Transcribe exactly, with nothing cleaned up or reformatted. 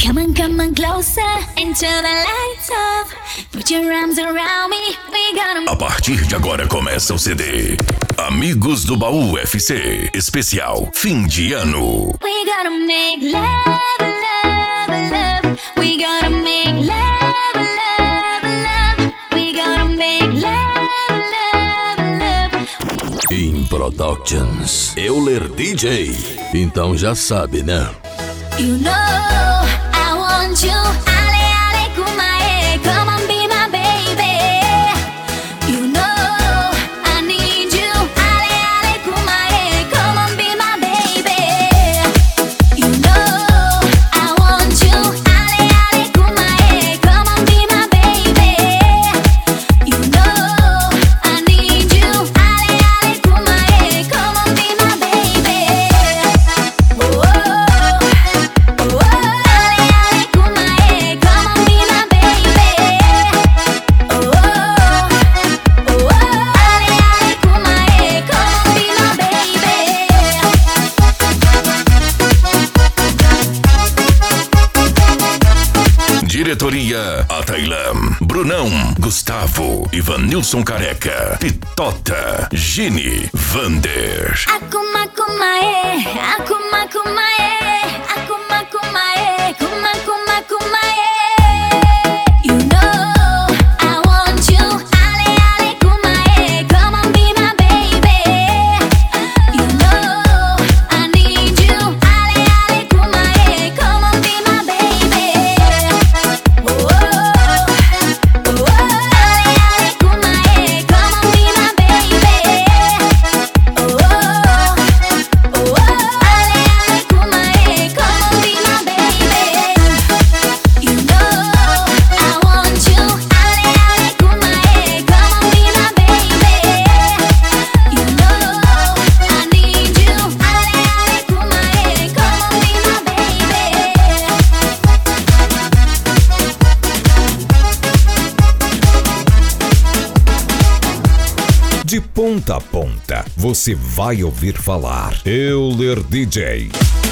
Come on, come on closer into the lights up. Put your arms around me. We gonna... A partir de agora começa o C D Amigos do Baú F C Especial Fim de Ano. We gonna make love, love, love. We gonna make love, love, love. We gonna make love, love, love. In Productions, Euler D J. Então já sabe, né? You know I want you. Ale, ale, kumae. Come on, be my baby. You know I need you. Ale, ale, kumae. Come on, be my baby. You know I want you. Ale, ale, kumae. Come on, be my baby. You know I need you. Ale, ale, kumae. Come on, be my baby. Oh. Diretoria Atailam, Brunão, Gustavo, Ivanilson Careca, Pitota, Gini, Vander. Akuma kumae, akuma kumae, akuma kumae, kuma kuma kumae. You know I want you. Ale, ale, kumae. Come on, be my baby. You know I need you. Ale, ale, kumae. Come on, be my baby. Oh, oh, oh. Ale, ale, kumae. Come on, be my baby. Oh, oh, oh. Ale, ale, kumae. Come on, be my baby. You know I want you. Ale, ale, kumae. Come on, be my baby. You know I need you. Ale, ale, kumae. Come on, be my baby. De ponta a ponta, você vai ouvir falar Euler D J.